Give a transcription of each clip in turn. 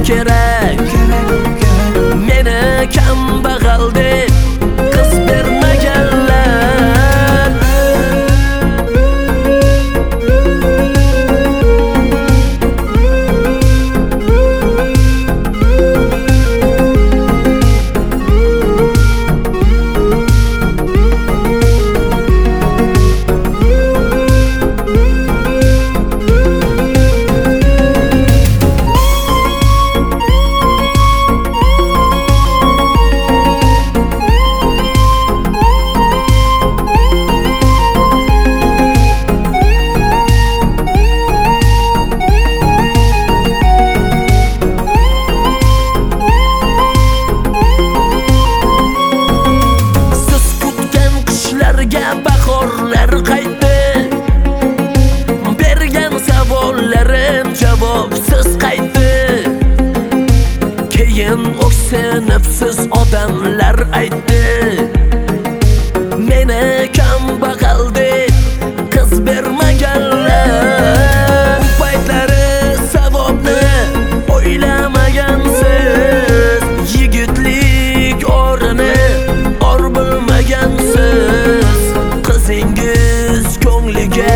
kerak. Meni kambag'al deb qiz bermaganlar. Bahorlar qaytdi, bergan savollarim javobsiz qaytdi. Keyin o'ksinibsiz odamlar aytdi, meni kambag'al deb qiz bermaganlar. Bu paytlari savobni o'ylamagansiz, yigitlik o'rni or bilmagansiz, qizingiz ko'ngliga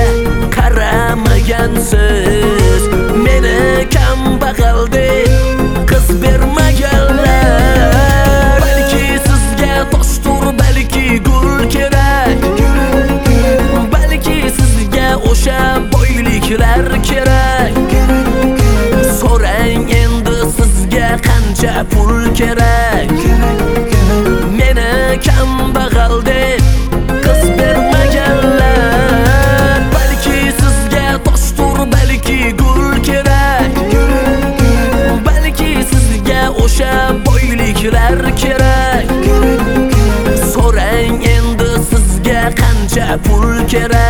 qaramagansiz. Meni kambag'al deb qiz bermaganlar. Balki sizga toshtur, balki gul kerak, balki sizga o'sha boyliklar kerak. So'rang endi sizga qancha pul kerak. Meni kambag'al deb qiz bermaganlar. Balki sizga toshtur, balki gul kerak, balki sizga o'sha boyliklar kerak. So'rang endi sizga qancha pul kerak.